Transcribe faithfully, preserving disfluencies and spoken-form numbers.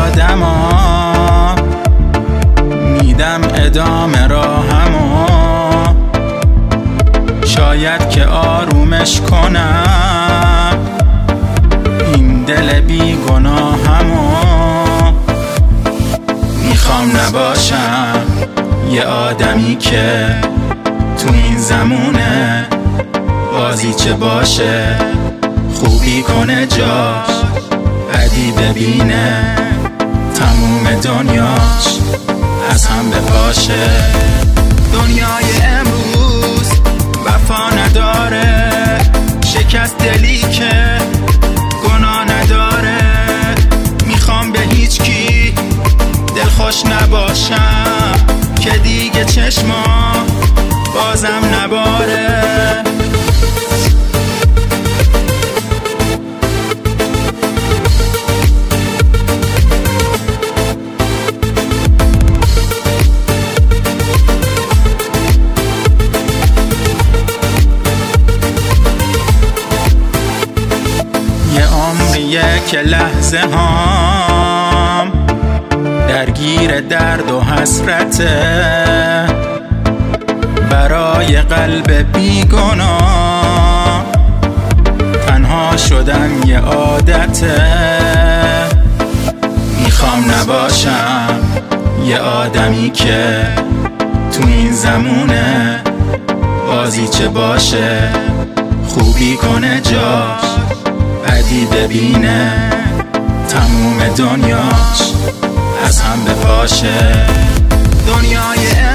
آدما، میدم ادامه راهمو، شاید که آرومش کنم این دل بی گناهمو. میخوام نباشم یه آدمی که تو این زمونه بازی چه باشه، خوبی کنه جاش، بدی ببینه تموم دنیاش از هم بپاشه. دنیای امروز وفا نداره، شکست دلی که گناه نداره. میخوام به هیچ کی دلخوش نباشم که دیگه چشما بازم نباره. یک لحظه هام درگیر درد و حسرته، برای قلب بیگناه تنها شدن یه عادته. میخوام نباشم یه آدمی که تو این زمونه بازی چه باشه، خوبی کنه جاش، بدی ببینه تموم دنیاش از هم بپاشه. دنیای